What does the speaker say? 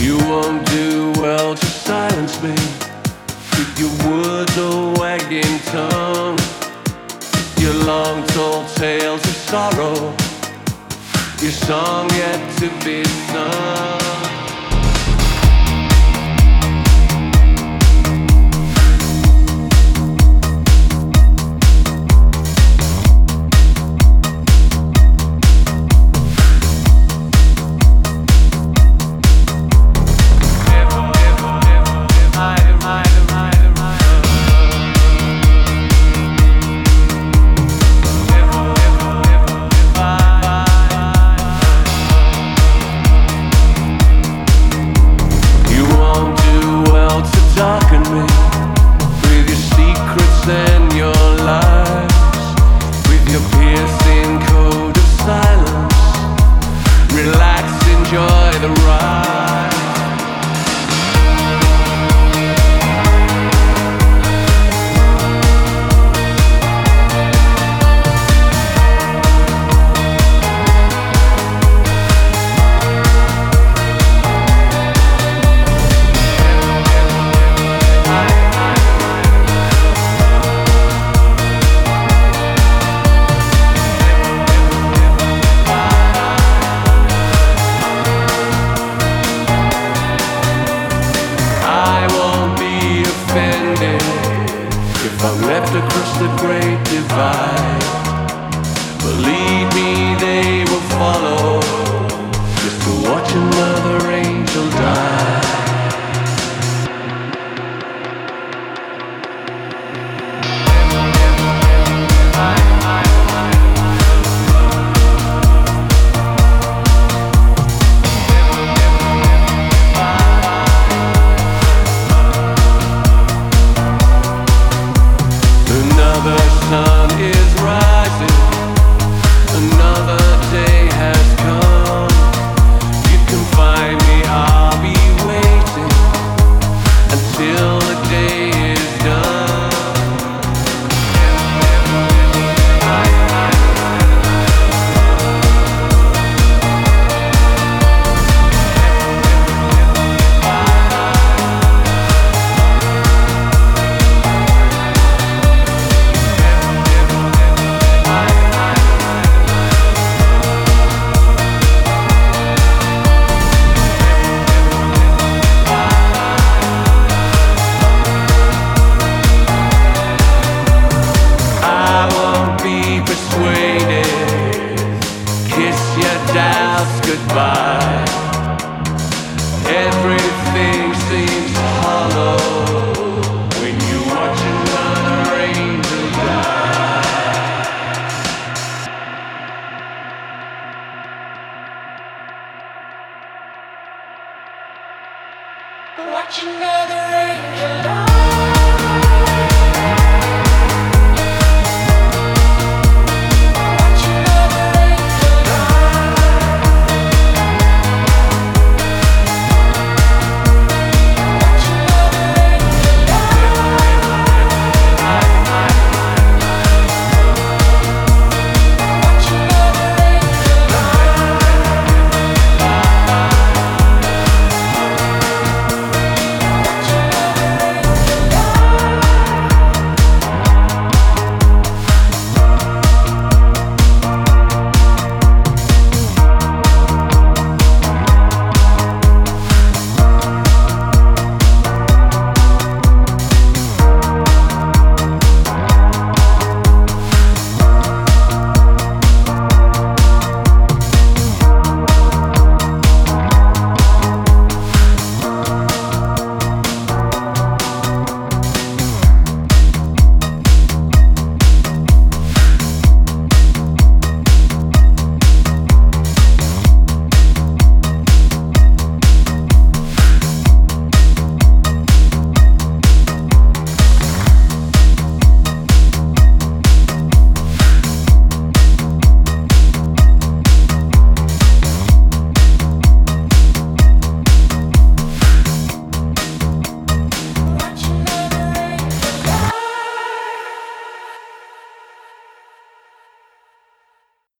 You won't do well to silence me with your words or wagging tongue, your long told tales of sorrow, your song yet to be sung. Darken me with your secrets and your lies, with your piercing code of silence. Relax, enjoy the ride. If I'm left across the great divide, believe me, they will follow, just to watch another angel die. Another sun is rising, another day has come. You can find me, I'll be waiting until the day is done. Kiss your doubts goodbye. Everything seems hollow when you watch another angel die. Watch another angel die.